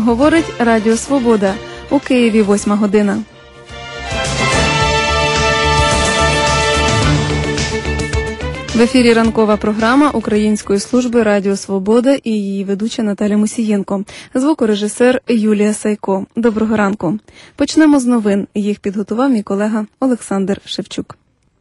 Говорить Радіо Свобода. У Києві 8 година. В ефірі ранкова програма Української служби Радіо Свобода і її ведуча Наталя Мусієнко. Звукорежисер Юлія Сайко. Доброго ранку. Почнемо з новин. Їх підготував мій колега Олександр Шевчук.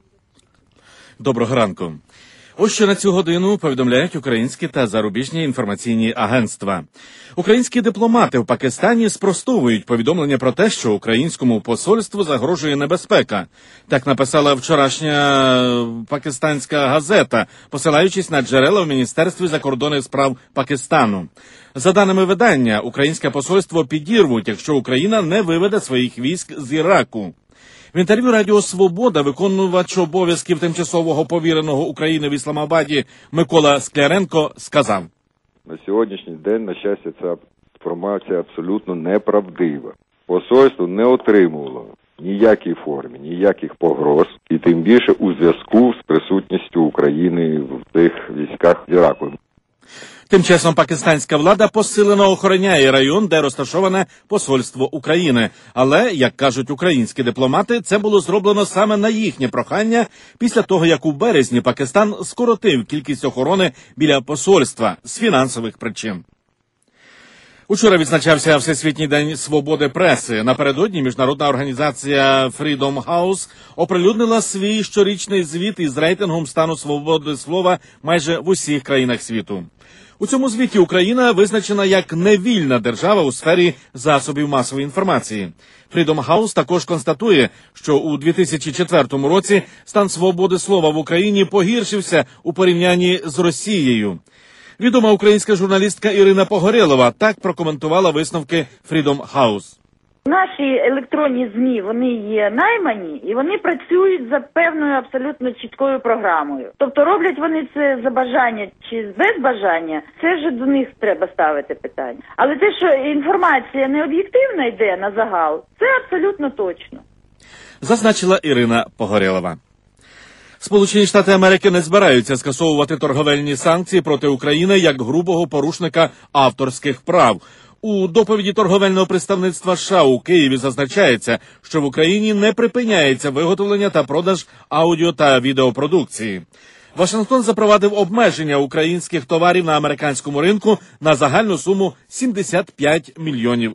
Доброго ранку. Ось що на цю годину повідомляють українські та зарубіжні інформаційні агентства. Українські дипломати в Пакистані спростовують повідомлення про те, що українському посольству загрожує небезпека. Так написала вчорашня пакистанська газета, посилаючись на джерела в Міністерстві закордонних справ Пакистану. За даними видання, українське посольство підірвуть, якщо Україна не виведе своїх військ з Іраку. В інтерв'ю Радіо Свобода виконувач обов'язків тимчасового повіреного України в Ісламабаді Микола Скляренко сказав: на сьогоднішній день, на щастя, ця інформація абсолютно неправдива. Посольство не отримувало ніякій формі, ніяких погроз, і тим більше у зв'язку з присутністю України в тих військах з Іраку. Тим часом пакистанська влада посилено охороняє район, де розташоване посольство України. Але, як кажуть українські дипломати, це було зроблено саме на їхнє прохання після того, як у березні Пакистан скоротив кількість охорони біля посольства з фінансових причин. Учора відзначався Всесвітній день свободи преси. Напередодні міжнародна організація Freedom House оприлюднила свій щорічний звіт із рейтингом стану свободи слова майже в усіх країнах світу. У цьому звіті Україна визначена як невільна держава у сфері засобів масової інформації. Freedom House також констатує, що у 2004 році стан свободи слова в Україні погіршився у порівнянні з Росією. Відома українська журналістка Ірина Погорєлова так прокоментувала висновки Freedom House. Наші електронні ЗМІ, вони є наймані, і вони працюють за певною абсолютно чіткою програмою. Тобто роблять вони це за бажання чи без бажання, це вже до них треба ставити питання. Але те, що інформація не об'єктивна йде на загал, це абсолютно точно. Зазначила Ірина Погорєлова. Сполучені Штати Америки не збираються скасовувати торговельні санкції проти України як грубого порушника авторських прав. У доповіді торговельного представництва США у Києві зазначається, що в Україні не припиняється виготовлення та продаж аудіо та відеопродукції. Вашингтон запровадив обмеження українських товарів на американському ринку на загальну суму $75 мільйонів.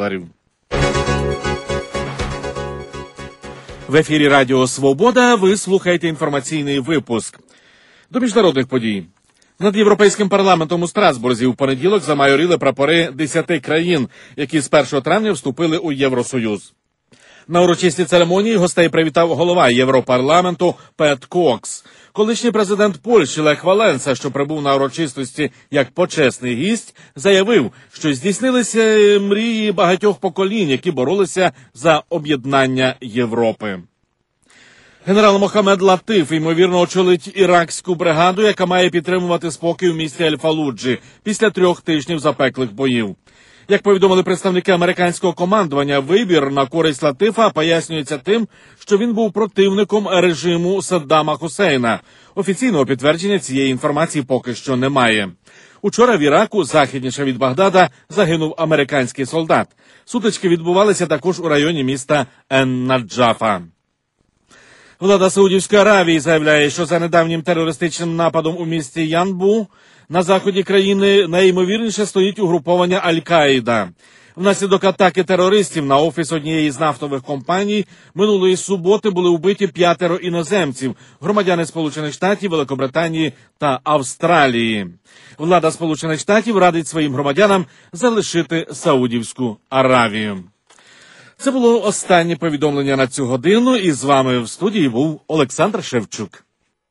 В ефірі Радіо Свобода ви слухаєте інформаційний випуск. До міжнародних подій. Над Європейським парламентом у Страсбурзі у понеділок замайоріли прапори 10 країн, які з 1 травня вступили у Євросоюз. На урочистій церемонії гостей привітав голова Європарламенту Пет Кокс. Колишній президент Польщі Лех Валенса, що прибув на урочистості як почесний гість, заявив, що здійснилися мрії багатьох поколінь, які боролися за об'єднання Європи. Генерал Мохаммед Латиф, ймовірно, очолить іракську бригаду, яка має підтримувати спокій у місті Ель-Фалуджі після 3 тижнів запеклих боїв. Як повідомили представники американського командування, вибір на користь Латифа пояснюється тим, що він був противником режиму Саддама Хусейна. Офіційного підтвердження цієї інформації поки що немає. Учора в Іраку, західніше від Багдада, загинув американський солдат. Сутички відбувалися також у районі міста Ен-Наджафа. Влада Саудівської Аравії заявляє, що за недавнім терористичним нападом у місті Янбу на заході країни найімовірніше стоїть угруповання Аль-Каїда. Внаслідок атаки терористів на офіс однієї з нафтових компаній минулої суботи були вбиті 5 іноземців, громадяни Сполучених Штатів, Великобританії та Австралії. Влада Сполучених Штатів радить своїм громадянам залишити Саудівську Аравію. Це було останнє повідомлення на цю годину, і з вами в студії був Олександр Шевчук.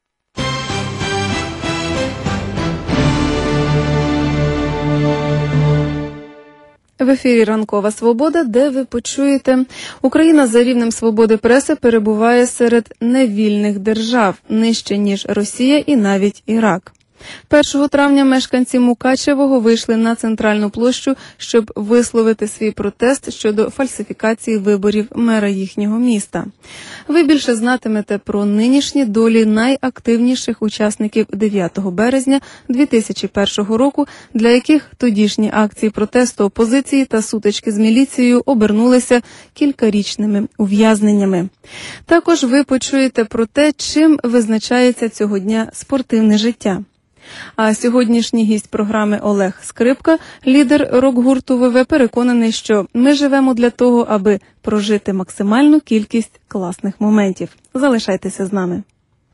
В ефірі «Ранкова Свобода», де ви почуєте: Україна за рівнем свободи преси перебуває серед невільних держав, нижче, ніж Росія і навіть Ірак. 1 травня мешканці Мукачевого вийшли на центральну площу, щоб висловити свій протест щодо фальсифікації виборів мера їхнього міста. Ви більше знатимете про нинішні долі найактивніших учасників 9 березня 2001 року, для яких тодішні акції протесту опозиції та сутички з міліцією обернулися кількарічними ув'язненнями. Також ви почуєте про те, чим визначається цього дня спортивне життя. А сьогоднішній гість програми Олег Скрипка, лідер рок-гурту ВВ, переконаний, що ми живемо для того, аби прожити максимальну кількість класних моментів. Залишайтеся з нами.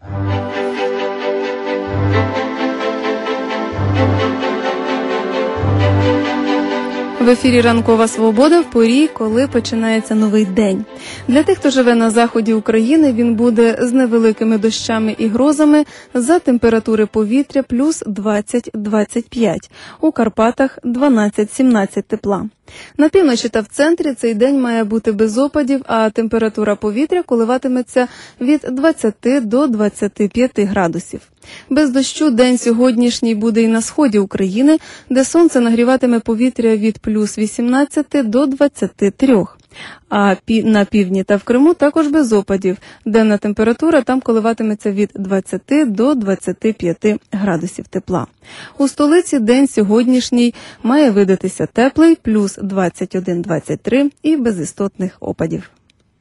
В ефірі «Ранкова свобода» в порі, коли починається новий день. Для тих, хто живе на заході України, він буде з невеликими дощами і грозами за температури повітря плюс 20-25, у Карпатах 12-17 тепла. На півночі та в центрі цей день має бути без опадів, а температура повітря коливатиметься від 20 до 25 градусів. Без дощу день сьогоднішній буде і на сході України, де сонце нагріватиме повітря від плюс 18 до 23. А на півдні та в Криму також без опадів. Денна температура там коливатиметься від 20 до 25 градусів тепла. У столиці день сьогоднішній має видатися теплий, плюс 21-23 і без істотних опадів.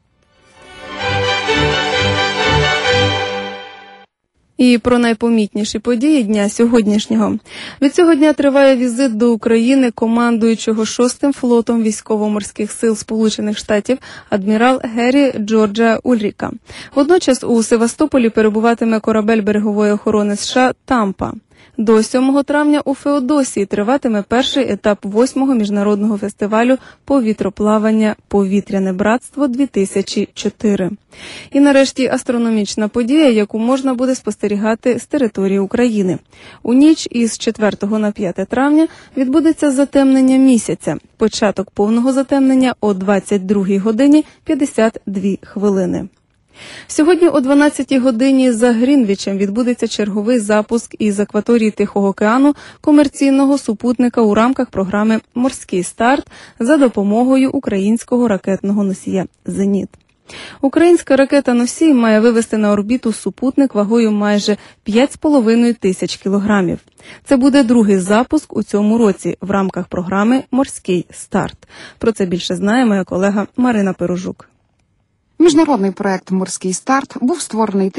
І про найпомітніші події дня сьогоднішнього. Від цього дня триває візит до України командуючого 6-м флотом військово-морських сил Сполучених Штатів адмірал Геррі Джорджа Ульріка. Водночас у Севастополі перебуватиме корабель берегової охорони США «Тампа». До 7 травня у Феодосії триватиме перший етап 8-го міжнародного фестивалю повітроплавання «Повітряне братство-2004». І нарешті астрономічна подія, яку можна буде спостерігати з території України. У ніч із 4 на 5 травня відбудеться затемнення місяця. Початок повного затемнення о 22 годині 52 хвилини. Сьогодні о 12 годині за Грінвічем відбудеться черговий запуск із акваторії Тихого океану комерційного супутника у рамках програми «Морський старт» за допомогою українського ракетного носія «Зеніт». Українська ракета-носій має вивести на орбіту супутник вагою майже 5,5 тисяч кілограмів. Це буде другий запуск у цьому році в рамках програми «Морський старт». Про це більше знає моя колега Марина Перужук. Міжнародний проект «Морський старт» був створений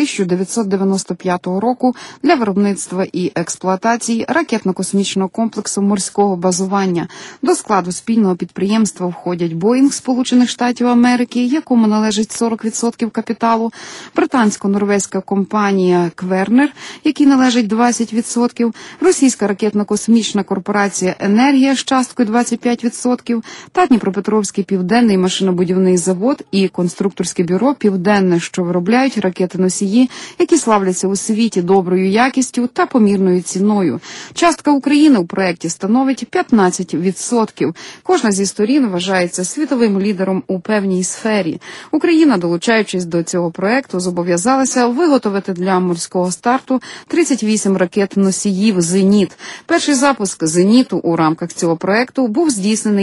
1995 року для виробництва і експлуатації ракетно-космічного комплексу морського базування. До складу спільного підприємства входять Боїнг Сполучених Штатів Америки, якому належить 40% капіталу, британсько-норвезька компанія Квернер, якій належить 20%, російська ракетно-космічна корпорація «Енергія» з часткою 25% та Дніпропетровський південний машинобудівний завод і конструкторський бюро «Південне», що виробляють ракети-носії, які славляться у світі доброю якістю та помірною ціною. Частка України у проєкті становить 15%. Кожна зі сторін вважається світовим лідером у певній сфері. Україна, долучаючись до цього проєкту, зобов'язалася виготовити для морського старту 38 ракет-носіїв «Зеніт». Перший запуск «Зеніту» у рамках цього проєкту був здійснений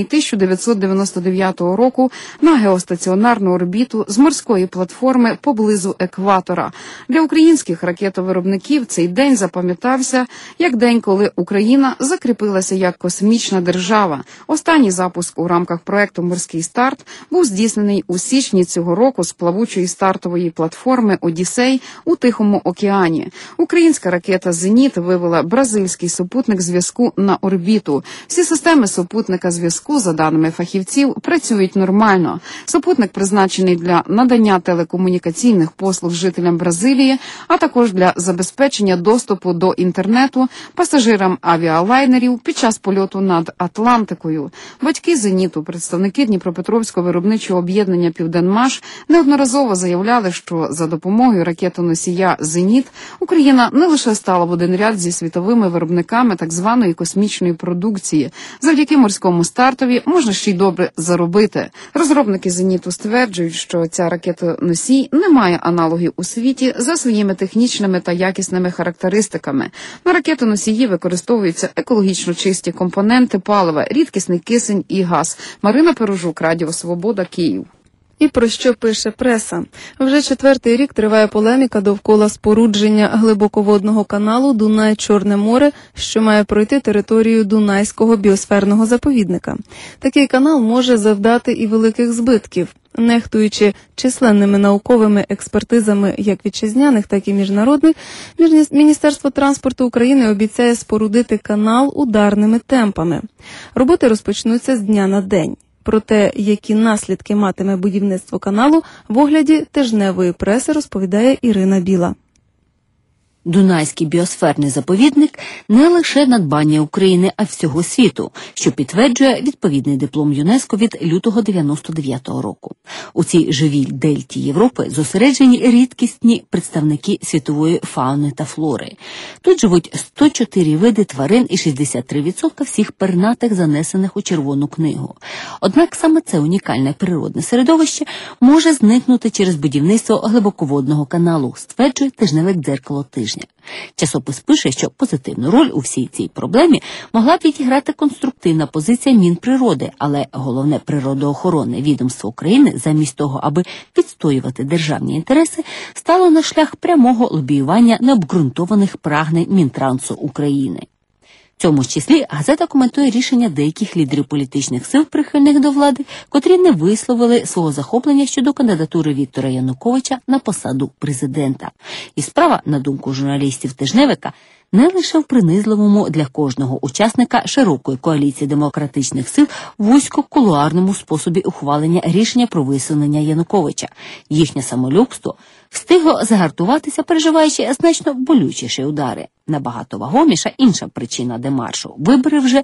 1999 року на геостаціонарну орбіту з морської платформи поблизу екватора. Для українських ракетовиробників цей день запам'ятався як день, коли Україна закріпилася як космічна держава. Останній запуск у рамках проекту «Морський старт» був здійснений у січні цього року з плавучої стартової платформи «Одіссей» у Тихому океані. Українська ракета «Зеніт» вивела бразильський супутник зв'язку на орбіту. Всі системи супутника зв'язку, за даними фахівців, працюють нормально. Супутник призначений для надання телекомунікаційних послуг жителям Бразилії, а також для забезпечення доступу до інтернету пасажирам авіалайнерів під час польоту над Атлантикою. Батьки «Зеніту», представники Дніпропетровського виробничого об'єднання «Південмаш», неодноразово заявляли, що за допомогою ракетоносія «Зеніт» Україна не лише стала в один ряд зі світовими виробниками так званої космічної продукції. Завдяки морському стартові можна ще й добре заробити. Розробники «Зеніту» стверджують, що ця ракетоносій не має аналогів у світі за своїми технічними та якісними характеристиками. На ракетоносії використовуються екологічно чисті компоненти палива, рідкісний кисень і газ. Марина Пережук, Радіо Свобода, Київ. І про що пише преса? Вже 4-й рік триває полеміка довкола спорудження глибоководного каналу Дунай-Чорне море, що має пройти територію Дунайського біосферного заповідника. Такий канал може завдати і великих збитків. Нехтуючи численними науковими експертизами як вітчизняних, так і міжнародних, Міністерство транспорту України обіцяє спорудити канал ударними темпами. Роботи розпочнуться з дня на день. Про те, які наслідки матиме будівництво каналу, в огляді тижневої преси розповідає Ірина Біла. Дунайський біосферний заповідник – не лише надбання України, а всього світу, що підтверджує відповідний диплом ЮНЕСКО від лютого 99-го року. У цій живій дельті Європи зосереджені рідкісні представники світової фауни та флори. Тут живуть 104 види тварин і 63% всіх пернатих, занесених у Червону книгу. Однак саме це унікальне природне середовище може зникнути через будівництво глибоководного каналу, стверджує тижневик «Дзеркало тижня». Часопис пише, що позитивну роль у всій цій проблемі могла б відіграти конструктивна позиція Мінприроди, але головне природоохоронне відомство України, замість того, аби відстоювати державні інтереси, стало на шлях прямого лобіювання необґрунтованих прагнень Мінтрансу України. В цьому ж числі газета коментує рішення деяких лідерів політичних сил, прихильних до влади, котрі не висловили свого захоплення щодо кандидатури Віктора Януковича на посаду президента. І справа, на думку журналістів тижневика, не лише в принизливому для кожного учасника широкої коаліції демократичних сил вузько-кулуарному способі ухвалення рішення про висунення Януковича. Їхнє самолюбство встигло загартуватися, переживаючи значно болючіші удари. Набагато вагоміша інша причина демаршу – вибори вже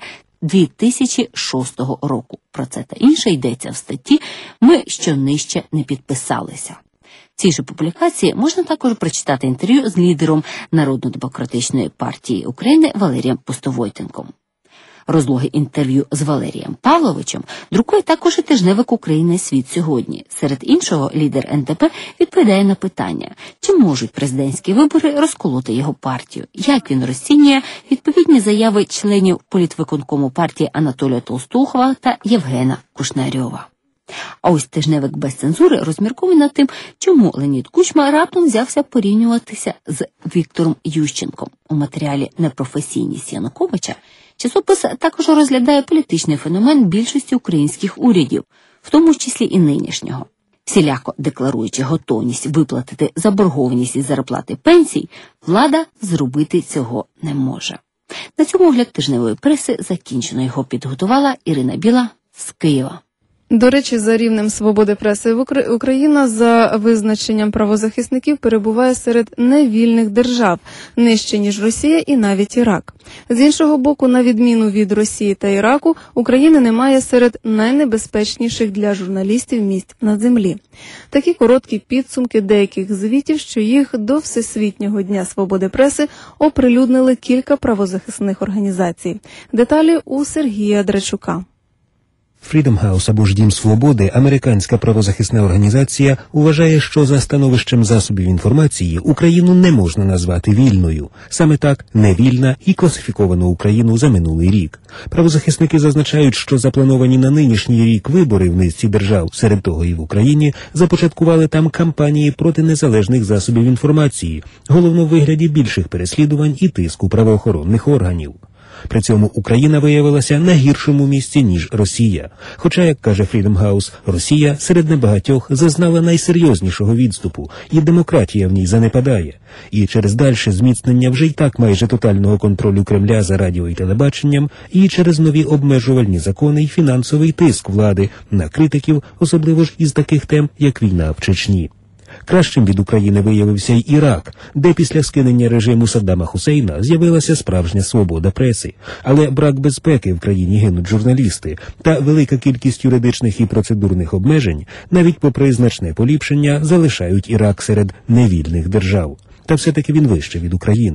2006 року. Про це та інше йдеться в статті «Ми що нижче не підписалися». В цій же публікації можна також прочитати інтерв'ю з лідером Народно-демократичної партії України Валерієм Пустовойтенком. Розлоги інтерв'ю з Валерієм Павловичем друкує також і тижневик «Україна. Світ сьогодні». Серед іншого, лідер НДП відповідає на питання, чи можуть президентські вибори розколоти його партію, як він розцінює відповідні заяви членів політвиконкому партії Анатолія Толстухова та Євгена Кушнарьова. А ось тижневик без цензури розмірковує над тим, чому Леонід Кучма раптом взявся порівнюватися з Віктором Ющенком. У матеріалі «Непрофесійність Януковича» часопис також розглядає політичний феномен більшості українських урядів, в тому числі і нинішнього. Всіляко декларуючи готовність виплатити заборгованість із зарплати пенсій, влада зробити цього не може. На цьому огляд тижневої преси закінчено. Його підготувала Ірина Біла з Києва. До речі, за рівнем свободи преси Україна за визначенням правозахисників перебуває серед невільних держав, нижче, ніж Росія і навіть Ірак. З іншого боку, на відміну від Росії та Іраку, України немає серед найнебезпечніших для журналістів місць на землі. Такі короткі підсумки деяких звітів, що їх до Всесвітнього дня свободи преси оприлюднили кілька правозахисних організацій. Деталі у Сергія Драчука. Freedom House або ж Дім Свободи, американська правозахисна організація, вважає, що за становищем засобів інформації Україну не можна назвати вільною. Саме так, невільна і класифіковано Україну за минулий рік. Правозахисники зазначають, що заплановані на нинішній рік вибори в низці держав, серед того і в Україні, започаткували там кампанії проти незалежних засобів інформації, головно в вигляді більших переслідувань і тиску правоохоронних органів. При цьому Україна виявилася на гіршому місці, ніж Росія. Хоча, як каже Freedom House, Росія серед небагатьох зазнала найсерйознішого відступу, і демократія в ній занепадає. І через дальше зміцнення вже й так майже тотального контролю Кремля за радіо і телебаченням, і через нові обмежувальні закони й фінансовий тиск влади на критиків, особливо ж із таких тем, як війна в Чечні. Кращим від України виявився й Ірак, де після скинення режиму Саддама Хусейна з'явилася справжня свобода преси. Але брак безпеки в країні гинуть журналісти та велика кількість юридичних і процедурних обмежень, навіть попри значне поліпшення, залишають Ірак серед невільних держав. Та все-таки він вище від України.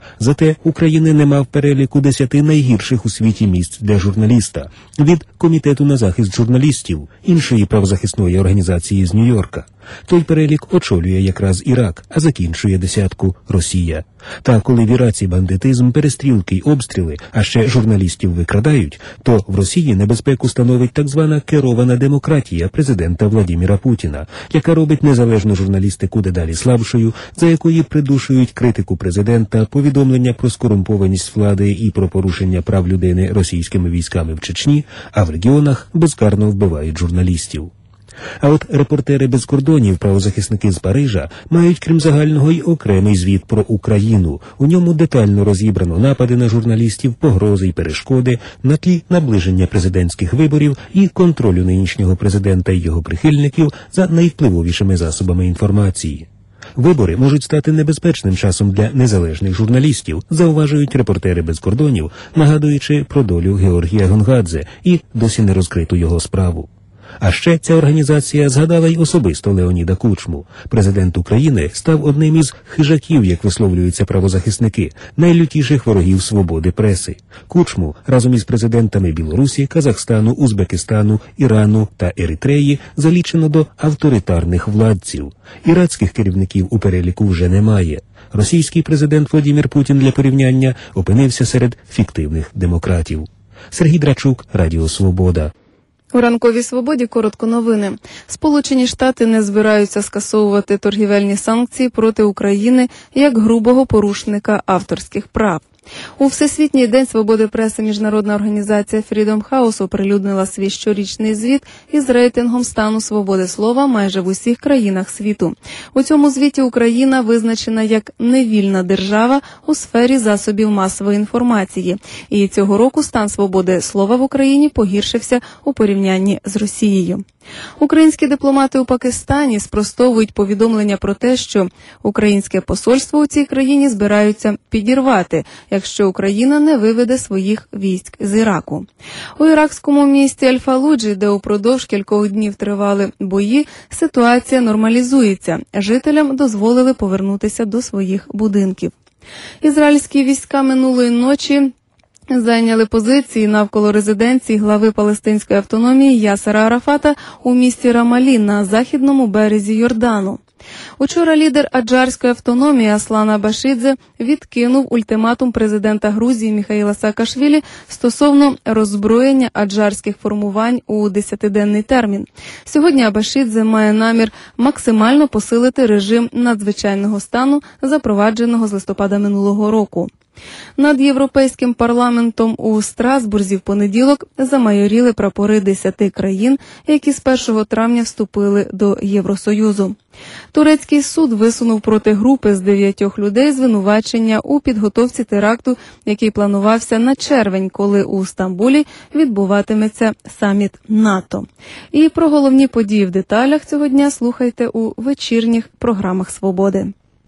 Зате України нема в переліку 10 найгірших у світі місць для журналіста від Комітету на захист журналістів, іншої правозахисної організації з Нью-Йорка. Той перелік очолює якраз Ірак, а закінчує десятку Росія. Та коли в Іраці бандитизм, перестрілки й обстріли, а ще журналістів викрадають, то в Росії небезпеку становить так звана керована демократія президента Владимира Путіна, яка робить незалежну журналістику дедалі слабшою, за якої придушують критику президента, повідомлення про скорумпованість влади і про порушення прав людини російськими військами в Чечні, а в регіонах безкарно вбивають журналістів. А от «Репортери без кордонів», правозахисники з Парижа, мають, крім загального, й окремий звіт про Україну. У ньому детально розібрано напади на журналістів, погрози й перешкоди на тлі наближення президентських виборів і контролю нинішнього президента й його прихильників за найвпливовішими засобами інформації. Вибори можуть стати небезпечним часом для незалежних журналістів, зауважують «Репортери без кордонів», нагадуючи про долю Георгія Гонгадзе і досі не розкриту його справу. А ще ця організація згадала й особисто Леоніда Кучму. Президент України став одним із хижаків, як висловлюються правозахисники, найлютіших ворогів свободи преси. Кучму разом із президентами Білорусі, Казахстану, Узбекистану, Ірану та Еритреї залічено до авторитарних владців. Ірацьких керівників у переліку вже немає. Російський президент Владимир Путін, для порівняння, опинився серед фіктивних демократів. Сергій Драчук, Радіо Свобода. У ранковій свободі коротко новини. Сполучені Штати не збираються скасовувати торгівельні санкції проти України як грубого порушника авторських прав. У Всесвітній день свободи преси міжнародна організація Freedom House оприлюднила свій щорічний звіт із рейтингом стану свободи слова майже в усіх країнах світу. У цьому звіті Україна визначена як невільна держава у сфері засобів масової інформації. І цього року стан свободи слова в Україні погіршився у порівнянні з Росією. Українські дипломати у Пакистані спростовують повідомлення про те, що українське посольство у цій країні збираються підірвати, якщо Україна не виведе своїх військ з Іраку. У іракському місті Аль-Фалуджі, де упродовж кількох днів тривали бої, ситуація нормалізується. Жителям дозволили повернутися до своїх будинків. Ізраїльські війська минулої ночі зайняли позиції навколо резиденції глави палестинської автономії Ясера Арафата у місті Рамалі на західному березі Йордану. Учора лідер аджарської автономії Аслан Абашидзе відкинув ультиматум президента Грузії Міхаїла Саакашвілі стосовно роззброєння аджарських формувань у 10-денний термін. Сьогодні Абашидзе має намір максимально посилити режим надзвичайного стану, запровадженого з листопада минулого року. Над Європейським парламентом у Страсбурзі в понеділок замайоріли прапори 10 країн, які з 1 травня вступили до Євросоюзу. Турецький суд висунув проти групи з 9 людей звинувачення у підготовці теракту, який планувався на червень, коли у Стамбулі відбуватиметься саміт НАТО. І про головні події в деталях цього дня слухайте у вечірніх програмах «Свободи».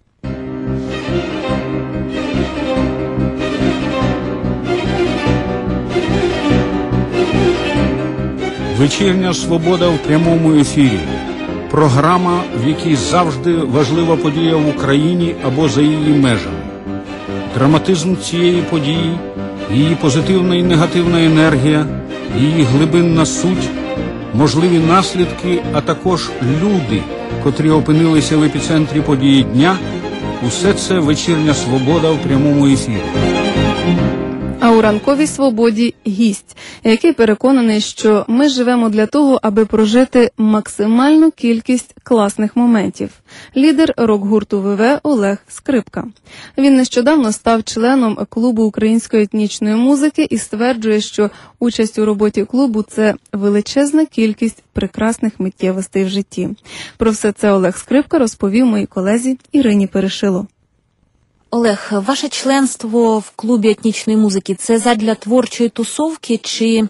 Вечірня «Свобода» в прямому ефірі. Програма, в якій завжди важлива подія в Україні або за її межами. Драматизм цієї події, її позитивна і негативна енергія, її глибинна суть, можливі наслідки, а також люди, котрі опинилися в епіцентрі події дня – усе це вечірня «Свобода» в прямому ефірі. А у ранковій свободі гість, який переконаний, що ми живемо для того, аби прожити максимальну кількість класних моментів. Лідер рок-гурту ВВ Олег Скрипка. Він нещодавно став членом клубу української етнічної музики і стверджує, що участь у роботі клубу – це величезна кількість прекрасних миттєвостей в житті. Про все це Олег Скрипка розповів моїй колезі Ірині Перешило. Олег, ваше членство в клубі етнічної музики – це задля творчої тусовки чи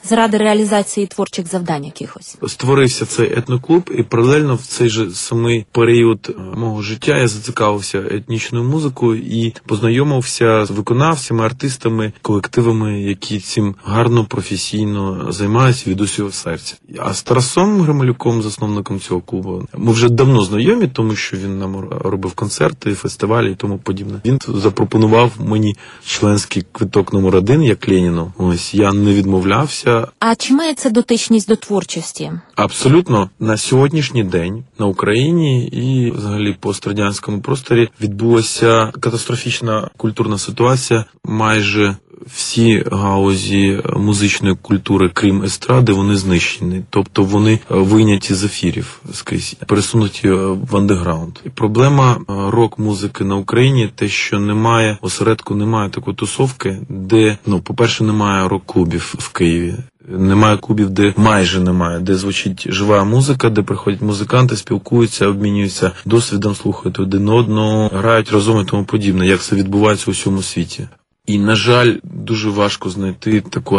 заради реалізації творчих завдань якихось? Створився цей етноклуб, і паралельно в цей же самий період мого життя я зацікавився етнічною музикою і познайомився з виконавцями, артистами, колективами, які цим гарно, професійно займаються від усього серця. А з Тарасом Грималюком, засновником цього клубу, ми вже давно знайомі, тому що він нам робив концерти, фестивалі і тому подібне. Він запропонував мені членський квиток номер 1, як Леніну. Ось, я не відмовлявся. А чи має це дотичність до творчості? Абсолютно. На сьогоднішній день на Україні і взагалі пострадянському просторі відбулася катастрофічна культурна ситуація. Майже всі галузі музичної культури, крім естради, вони знищені. Тобто вони вийняті з ефірів скрізь, пересунуті в андеграунд. І проблема рок-музики на Україні те, що немає осередку, немає такої тусовки, де, по-перше, немає рок-клубів в Києві. Немає клубів, де майже немає, де звучить жива музика, де приходять музиканти, спілкуються, обмінюються досвідом, слухають один одного, грають разом і тому подібне, як це відбувається у всьому світі. І, на жаль, дуже важко знайти таку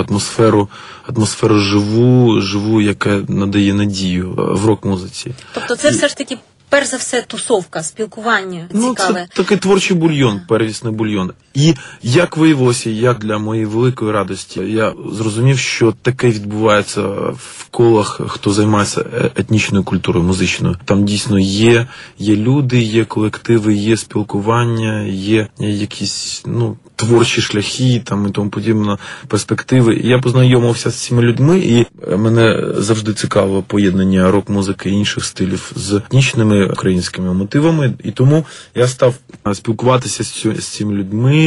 атмосферу живу, яка надає надію в рок-музиці. Тобто це все ж таки, перш за все, тусовка, спілкування цікаве. Це такий творчий бульйон, первісний бульйон. І як виявилося, як для моєї великої радості, я зрозумів, що таке відбувається в колах, хто займається етнічною культурою, музичною. Там дійсно є люди, є колективи, є спілкування, є якісь, творчі шляхи там і тому подібне, перспективи. Я познайомився з цими людьми, і мене завжди цікавило поєднання рок-музики і інших стилів з етнічними українськими мотивами. І тому я став спілкуватися з цими людьми,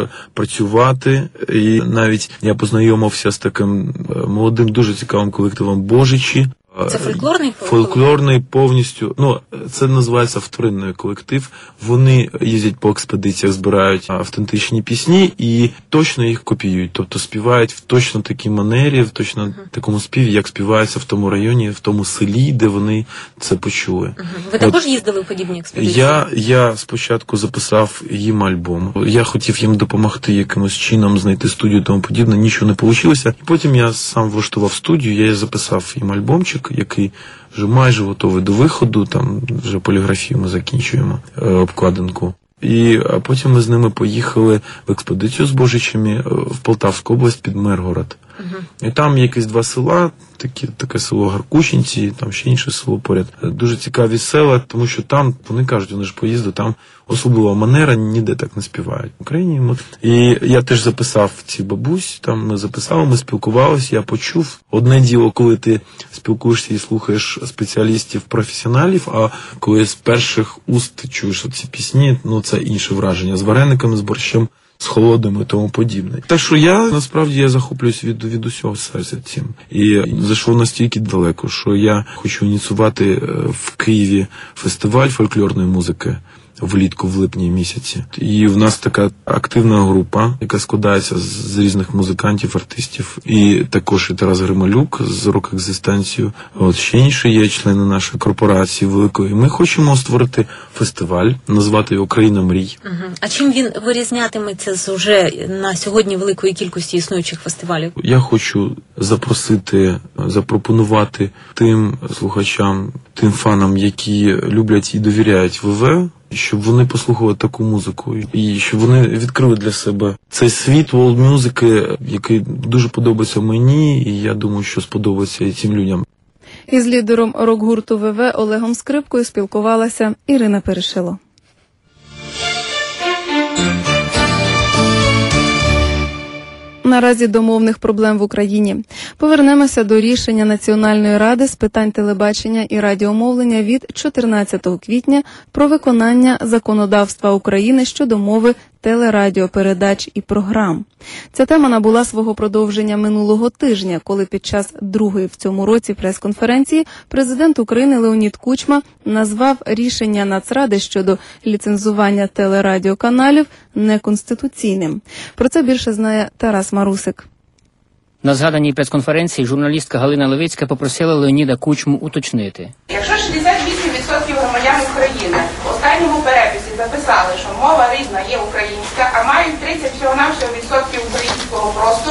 працювати. І навіть я познайомився з таким молодим, дуже цікавим колективом «Божичі». Це фольклорний? Фольклорний повністю. Це називається вторинний колектив. Вони їздять по експедиціях, збирають автентичні пісні і точно їх копіюють. Тобто співають в точно такій манері, в точно такому співі, як співається в тому районі, в тому селі, де вони це почули. Ви також їздили в подібні експедиції? Я спочатку записав їм альбом. Я хотів їм допомогти якимось чином знайти студію і тому подібне. Нічого не вийшло. І потім я сам влаштував студію, я записав їм альбомчик, який вже майже готовий до виходу, там вже поліграфію ми закінчуємо, обкладинку. А потім ми з ними поїхали в експедицію з Божичами в Полтавську область під Миргород. І там якісь 2 села, таке село Гаркушинці, там ще інше село поряд. Дуже цікаві села, тому що там, вони кажуть, вони ж поїздили, там особлива манера, ніде так не співають в Україні. І я теж записав ці бабусь, там ми записали, ми спілкувалися, я почув. Одне діло, коли ти спілкуєшся і слухаєш спеціалістів, професіоналів, а коли з перших уст ти чуєш ці пісні, це інше враження. З варениками, з борщем, з холодним і тому подібне. Так що насправді захоплююсь від усього серця цим. І зайшов настільки далеко, що я хочу ініціювати в Києві фестиваль фольклорної музики влітку, в липні місяці. І в нас така активна група, яка складається з різних музикантів, артистів. І також і Тарас Грималюк з рок-екзистенцією. Ще інші є члени нашої корпорації великої. Ми хочемо створити фестиваль, назвати його «Країна мрій». А чим він вирізнятиметься з уже на сьогодні великої кількості існуючих фестивалів? Я хочу запропонувати тим слухачам, тим фанам, які люблять і довіряють ВВ, щоб вони послухали таку музику, і щоб вони відкрили для себе цей світ волд-музики, який дуже подобається мені, і я думаю, що сподобається і цим людям. Із лідером рок-гурту ВВ Олегом Скрипкою спілкувалася Ірина Перешило. Наразі до мовних проблем в Україні. Повернемося до рішення Національної ради з питань телебачення і радіомовлення від 14 квітня про виконання законодавства України щодо мови телерадіопередач і програм. Ця тема набула свого продовження минулого тижня, коли під час другої в цьому році прес-конференції президент України Леонід Кучма назвав рішення Нацради щодо ліцензування телерадіоканалів неконституційним. Про це більше знає Тарас Марусик. На згаданій прес-конференції журналістка Галина Левицька попросила Леоніда Кучму уточнити. Якщо 68% громадян України в останньому переписі записали, що мова рідна є українська, а мають 30 всього-навсього відсотків українського простору,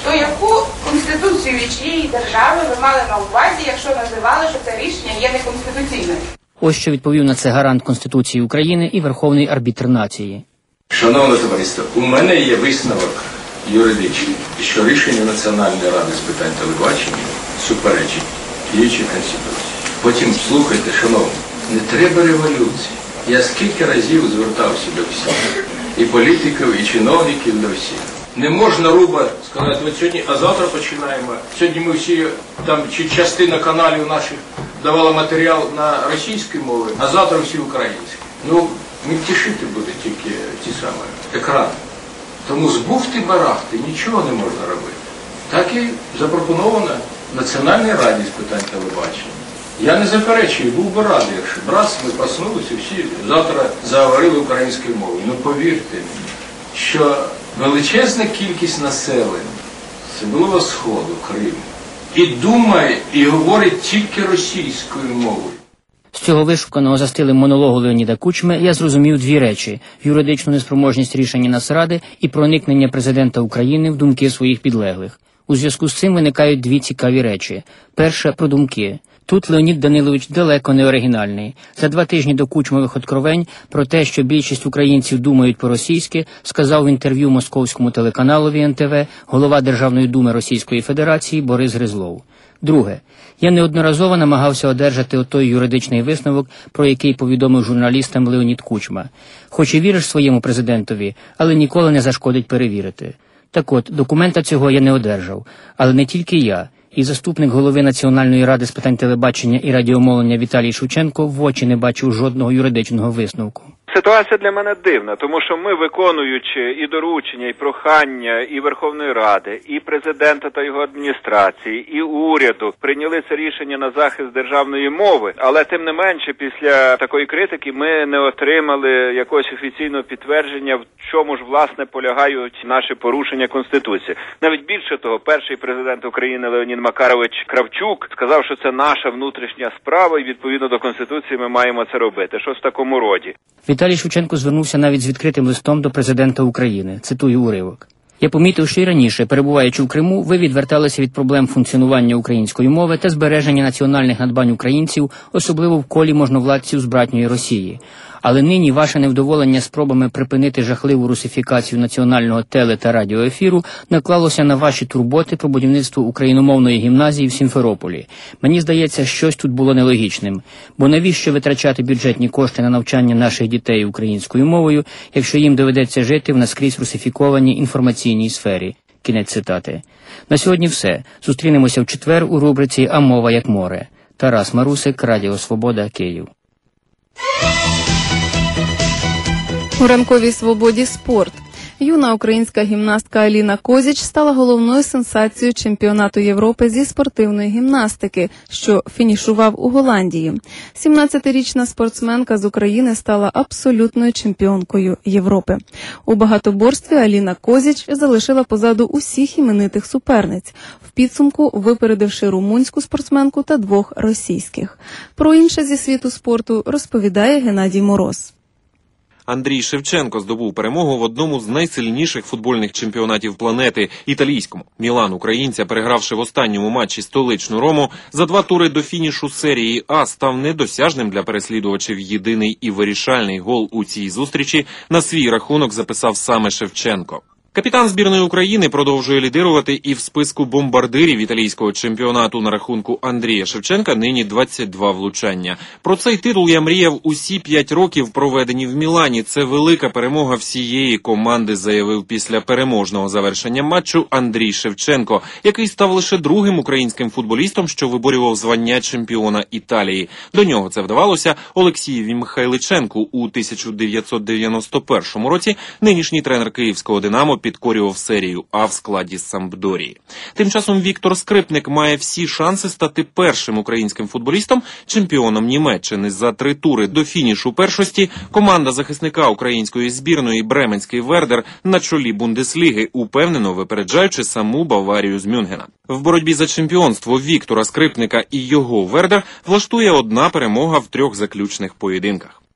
то яку конституцію і чиєї держави ви мали на увазі, якщо називали, що це рішення є неконституційним? Ось що відповів на це гарант Конституції України і Верховний арбітр нації. Шановне товариство, у мене є висновок юридичний, що рішення Національної ради з питань телебачення суперечить діючій Конституції. Потім, слухайте, шановні, не треба революції. Я скільки разів звертався до всіх, і політиків, і чиновників, до всіх. Не можна руба сказати, от сьогодні, а завтра починаємо. Сьогодні ми всі, там, чи частина каналів наших давала матеріал на російській мові, а завтра всі українські. Ну, не тішити буде тільки ті самі екрани. Тому з бухти-барахти нічого не можна робити. Так і запропоновано Національній раді з питань телебачення. Я не заперечую, був би радий, якщо раз ми проснулися, всі завтра заговорили українською мовою. Ну повірте мені, що величезна кількість населення Сибирського Сходу, Криму, і думає, і говорить тільки російською мовою. З цього вишуканого за стилем монологу Леоніда Кучми я зрозумів дві речі – юридичну неспроможність рішення Нацради і проникнення президента України в думки своїх підлеглих. У зв'язку з цим виникають дві цікаві речі. Перша – про думки. Тут Леонід Данилович далеко не оригінальний. За 2 тижні до Кучмових откровень про те, що більшість українців думають по-російськи, сказав в інтерв'ю московському телеканалові НТВ голова Державної думи Російської Федерації Борис Гризлов. Друге. Я неодноразово намагався одержати отой юридичний висновок, про який повідомив журналістам Леонід Кучма. Хоч і віриш своєму президентові, але ніколи не зашкодить перевірити. Так от, документа цього я не одержав. Але не тільки я. І заступник голови Національної ради з питань телебачення і радіомовлення Віталій Шевченко в очі не бачив жодного юридичного висновку. Ситуація для мене дивна, тому що ми, виконуючи і доручення, і прохання і Верховної Ради, і президента та його адміністрації, і уряду, прийняли це рішення на захист державної мови, але тим не менше після такої критики ми не отримали якогось офіційного підтвердження, в чому ж власне полягають наші порушення Конституції. Навіть більше того, перший президент України Леонід Макарович Кравчук сказав, що це наша внутрішня справа і відповідно до Конституції ми маємо це робити. Щось в такому роді. Віталій Шевченко звернувся навіть з відкритим листом до президента України. Цитую уривок. Я помітив, що і раніше, перебуваючи в Криму, ви відверталися від проблем функціонування української мови та збереження національних надбань українців, особливо в колі можновладців з братньої Росії. Але нині ваше невдоволення спробами припинити жахливу русифікацію національного теле- та радіоефіру наклалося на ваші турботи про будівництво україномовної гімназії в Сімферополі. Мені здається, щось тут було нелогічним. Бо навіщо витрачати бюджетні кошти на навчання наших дітей українською мовою, якщо їм доведеться жити в наскрізь русифікованій інформаційній сфері? Кінець цитати. На сьогодні все. Зустрінемося в четвер у рубриці «А мова як море». Тарас Марусик, Радіо Свобода, Київ. У ранковій свободі спорт. Юна українська гімнастка Аліна Козіч стала головною сенсацією чемпіонату Європи зі спортивної гімнастики, що фінішував у Голландії. 17-річна спортсменка з України стала абсолютною чемпіонкою Європи. У багатоборстві Аліна Козіч залишила позаду усіх іменитих суперниць, в підсумку випередивши румунську спортсменку та 2 російських. Про інше зі світу спорту розповідає Геннадій Мороз. Андрій Шевченко здобув перемогу в одному з найсильніших футбольних чемпіонатів планети – італійському. Мілан українця, перегравши в останньому матчі столичну Рому, за 2 тури до фінішу серії А став недосяжним для переслідувачів. Єдиний і вирішальний гол у цій зустрічі на свій рахунок записав саме Шевченко. Капітан збірної України продовжує лідирувати і в списку бомбардирів італійського чемпіонату. На рахунку Андрія Шевченка нині 22 влучання. Про цей титул я мріяв усі 5 років, проведені в Мілані. Це велика перемога всієї команди, заявив після переможного завершення матчу Андрій Шевченко, який став лише 2-м українським футболістом, що виборював звання чемпіона Італії. До нього це вдавалося Олексієві Михайличенку. У 1991 році нинішній тренер київського «Динамо» підкорював серію А в складі Сампдорії. Тим часом Віктор Скрипник має всі шанси стати першим українським футболістом чемпіоном Німеччини. За 3 тури до фінішу першості команда захисника української збірної Бременський Вердер на чолі Бундесліги, упевнено випереджаючи саму Баварію з Мюнхена. В боротьбі за чемпіонство Віктора Скрипника і його Вердер влаштує 1 перемога в 3 заключних поєдинках.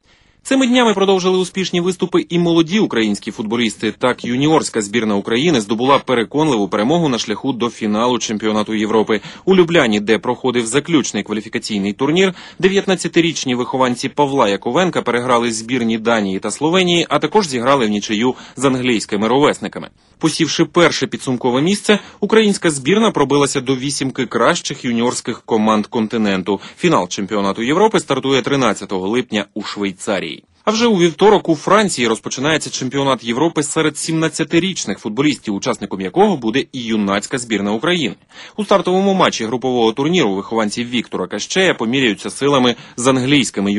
Цими днями продовжили успішні виступи і молоді українські футболісти. Так, юніорська збірна України здобула переконливу перемогу на шляху до фіналу чемпіонату Європи. У Любляні, де проходив заключний кваліфікаційний турнір, 19-річні вихованці Павла Яковенка переграли збірні Данії та Словенії, а також зіграли в нічию з англійськими ровесниками. Посівши перше підсумкове місце, українська збірна пробилася до вісімки кращих юніорських команд континенту. Фінал чемпіонату Європи стартує 13 липня у Швейцарії. А вже у вівторок у Франції розпочинається чемпіонат Європи серед 17-річних футболістів, учасником якого буде і юнацька збірна України. У стартовому матчі групового турніру вихованці Віктора Кащея поміряються силами з англійськими